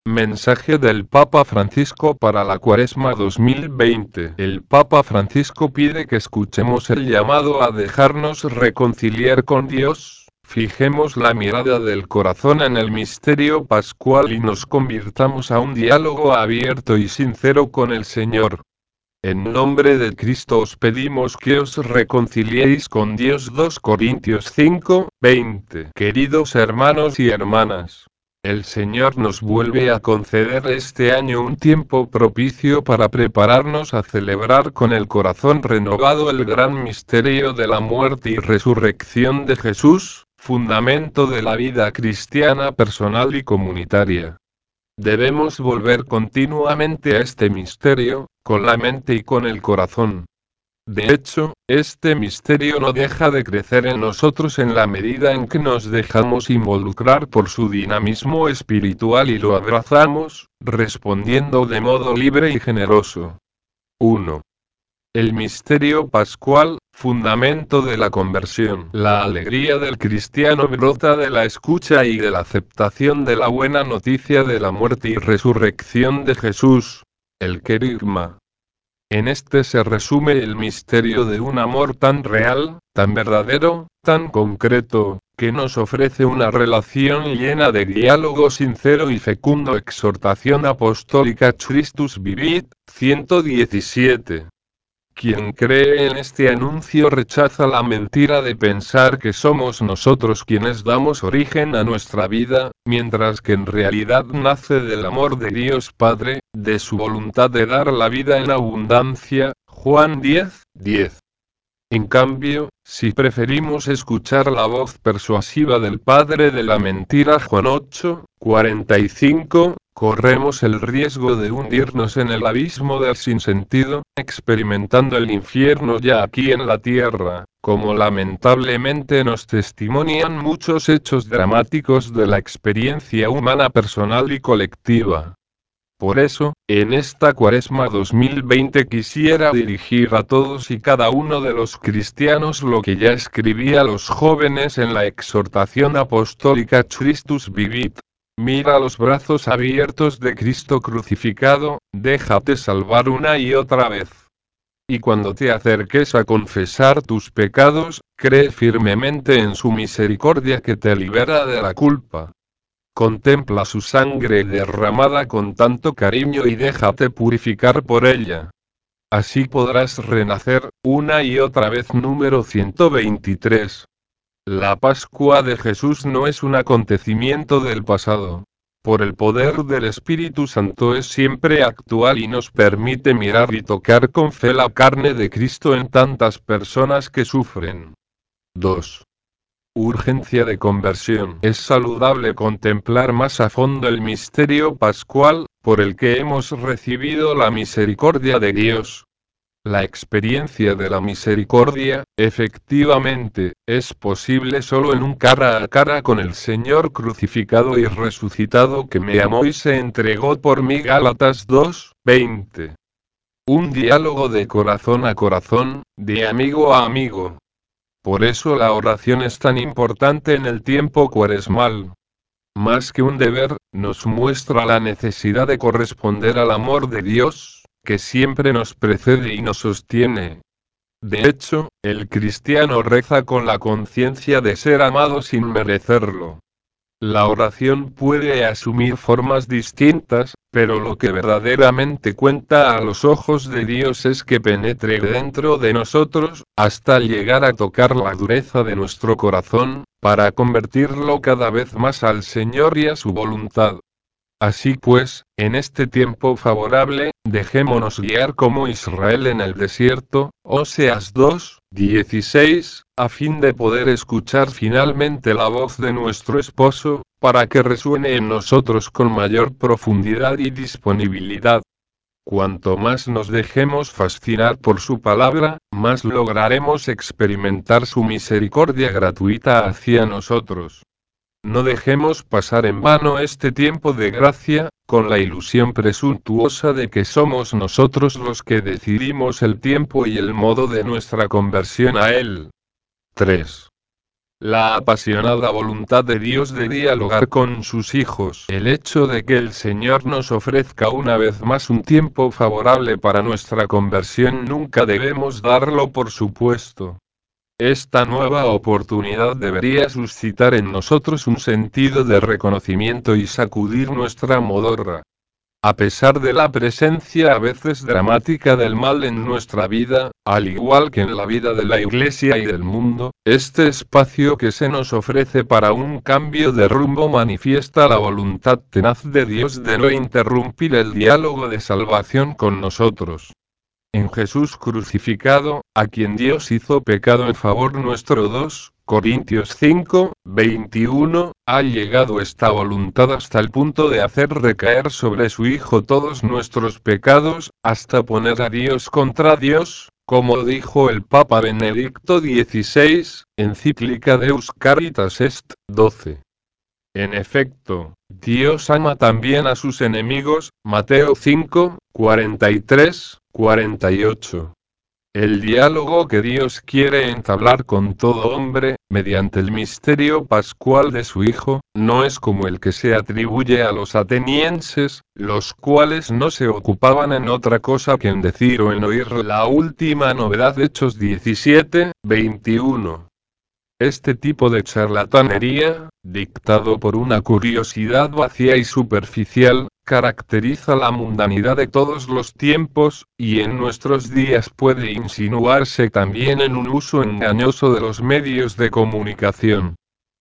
Mensaje del Papa Francisco para la Cuaresma 2020. El Papa Francisco pide que escuchemos el llamado a dejarnos reconciliar con Dios, fijemos la mirada del corazón en el misterio pascual y nos convirtamos a un diálogo abierto y sincero con el Señor. En nombre de Cristo os pedimos que os reconciliéis con Dios. 2 Corintios 5, 20. Queridos hermanos y hermanas, el Señor nos vuelve a conceder este año un tiempo propicio para prepararnos a celebrar con el corazón renovado el gran misterio de la muerte y resurrección de Jesús, fundamento de la vida cristiana personal y comunitaria. Debemos volver continuamente a este misterio, con la mente y con el corazón. De hecho, este misterio no deja de crecer en nosotros en la medida en que nos dejamos involucrar por su dinamismo espiritual y lo abrazamos, respondiendo de modo libre y generoso. 1. El misterio pascual, fundamento de la conversión. La alegría del cristiano brota de la escucha y de la aceptación de la buena noticia de la muerte y resurrección de Jesús, el querigma. En este se resume el misterio de un amor tan real, tan verdadero, tan concreto, que nos ofrece una relación llena de diálogo sincero y fecundo. Exhortación apostólica Christus Vivit, 117. Quien cree en este anuncio rechaza la mentira de pensar que somos nosotros quienes damos origen a nuestra vida, mientras que en realidad nace del amor de Dios Padre, de su voluntad de dar la vida en abundancia. Juan 10, 10. En cambio, si preferimos escuchar la voz persuasiva del padre de la mentira Juan 8, 45, corremos el riesgo de hundirnos en el abismo del sinsentido, experimentando el infierno ya aquí en la tierra, como lamentablemente nos testimonian muchos hechos dramáticos de la experiencia humana personal y colectiva. Por eso, en esta Cuaresma 2020 quisiera dirigir a todos y cada uno de los cristianos lo que ya escribí a los jóvenes en la exhortación apostólica Christus Vivit. Mira los brazos abiertos de Cristo crucificado, déjate salvar una y otra vez. Y cuando te acerques a confesar tus pecados, cree firmemente en su misericordia que te libera de la culpa. Contempla su sangre derramada con tanto cariño y déjate purificar por ella. Así podrás renacer, una y otra vez. Número 123. La Pascua de Jesús no es un acontecimiento del pasado. Por el poder del Espíritu Santo es siempre actual y nos permite mirar y tocar con fe la carne de Cristo en tantas personas que sufren. 2. Urgencia de conversión. Es saludable contemplar más a fondo el misterio pascual, por el que hemos recibido la misericordia de Dios. La experiencia de la misericordia, efectivamente, es posible solo en un cara a cara con el Señor crucificado y resucitado que me amó y se entregó por mí. Gálatas 2, 20. Un diálogo de corazón a corazón, de amigo a amigo. Por eso la oración es tan importante en el tiempo cuaresmal. Más que un deber, nos muestra la necesidad de corresponder al amor de Dios, que siempre nos precede y nos sostiene. De hecho, el cristiano reza con la conciencia de ser amado sin merecerlo. La oración puede asumir formas distintas, pero lo que verdaderamente cuenta a los ojos de Dios es que penetre dentro de nosotros, hasta llegar a tocar la dureza de nuestro corazón, para convertirlo cada vez más al Señor y a su voluntad. Así pues, en este tiempo favorable, dejémonos guiar como Israel en el desierto, Oseas 2, 16, a fin de poder escuchar finalmente la voz de nuestro esposo, para que resuene en nosotros con mayor profundidad y disponibilidad. Cuanto más nos dejemos fascinar por su palabra, más lograremos experimentar su misericordia gratuita hacia nosotros. No dejemos pasar en vano este tiempo de gracia, con la ilusión presuntuosa de que somos nosotros los que decidimos el tiempo y el modo de nuestra conversión a Él. 3. La apasionada voluntad de Dios de dialogar con sus hijos. El hecho de que el Señor nos ofrezca una vez más un tiempo favorable para nuestra conversión nunca debemos darlo por supuesto. Esta nueva oportunidad debería suscitar en nosotros un sentido de reconocimiento y sacudir nuestra modorra. A pesar de la presencia a veces dramática del mal en nuestra vida, al igual que en la vida de la Iglesia y del mundo, este espacio que se nos ofrece para un cambio de rumbo manifiesta la voluntad tenaz de Dios de no interrumpir el diálogo de salvación con nosotros. En Jesús crucificado, a quien Dios hizo pecado en favor nuestro 2 Corintios 5, 21, ha llegado esta voluntad hasta el punto de hacer recaer sobre su Hijo todos nuestros pecados, hasta poner a Dios contra Dios, como dijo el Papa Benedicto XVI, encíclica Deus Caritas Est, 12. En efecto, Dios ama también a sus enemigos, Mateo 5, 43, 48. El diálogo que Dios quiere entablar con todo hombre, mediante el misterio pascual de su Hijo, no es como el que se atribuye a los atenienses, los cuales no se ocupaban en otra cosa que en decir o en oír la última novedad de Hechos 17, 21. Este tipo de charlatanería, dictado por una curiosidad vacía y superficial, caracteriza la mundanidad de todos los tiempos, y en nuestros días puede insinuarse también en un uso engañoso de los medios de comunicación.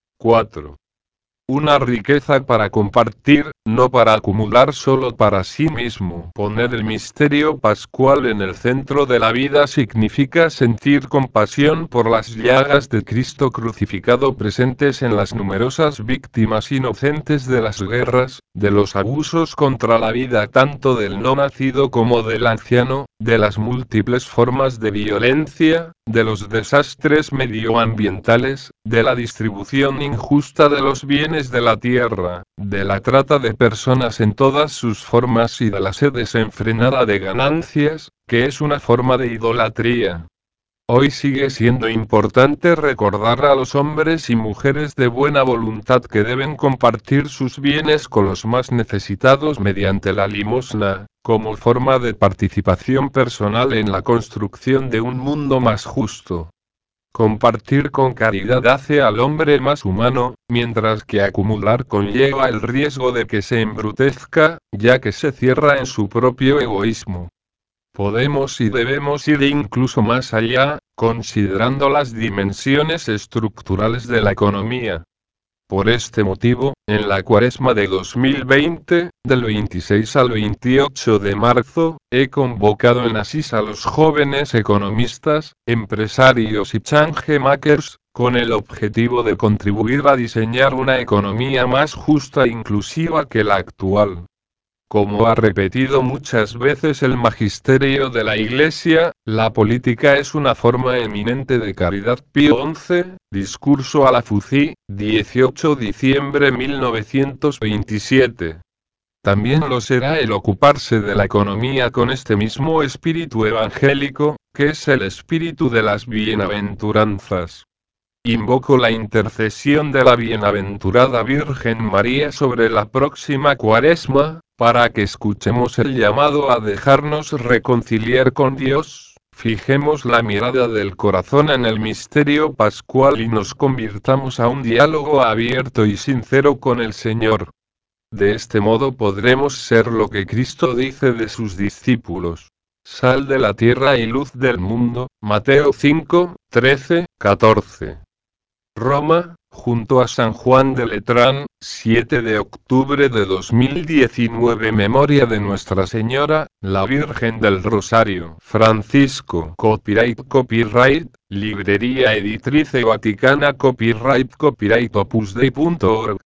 4. Una riqueza para compartir, no para acumular solo para sí mismo. Poner el misterio pascual en el centro de la vida significa sentir compasión por las llagas de Cristo crucificado presentes en las numerosas víctimas inocentes de las guerras, de los abusos contra la vida tanto del no nacido como del anciano, de las múltiples formas de violencia, de los desastres medioambientales, de la distribución injusta de los bienes de la tierra, de la trata de personas en todas sus formas y de la sed desenfrenada de ganancias, que es una forma de idolatría. Hoy sigue siendo importante recordar a los hombres y mujeres de buena voluntad que deben compartir sus bienes con los más necesitados mediante la limosna, como forma de participación personal en la construcción de un mundo más justo. Compartir con caridad hace al hombre más humano, mientras que acumular conlleva el riesgo de que se embrutezca, ya que se cierra en su propio egoísmo. Podemos y debemos ir incluso más allá, considerando las dimensiones estructurales de la economía. Por este motivo, en la Cuaresma de 2020, del 26 al 28 de marzo, he convocado en Asís a los jóvenes economistas, empresarios y changemakers, con el objetivo de contribuir a diseñar una economía más justa e inclusiva que la actual. Como ha repetido muchas veces el magisterio de la Iglesia, la política es una forma eminente de caridad. Pío XI, discurso a la FUCI, 18 diciembre 1927. También lo será el ocuparse de la economía con este mismo espíritu evangélico, que es el espíritu de las bienaventuranzas. Invoco la intercesión de la bienaventurada Virgen María sobre la próxima Cuaresma, para que escuchemos el llamado a dejarnos reconciliar con Dios, fijemos la mirada del corazón en el misterio pascual y nos convirtamos a un diálogo abierto y sincero con el Señor. De este modo podremos ser lo que Cristo dice de sus discípulos: sal de la tierra y luz del mundo, Mateo 5, 13, 14. Roma, junto a San Juan de Letrán, 7 de octubre de 2019. Memoria de Nuestra Señora, la Virgen del Rosario. Francisco. Copyright, Librería Editrice Vaticana. Copyright Opus Dei.org.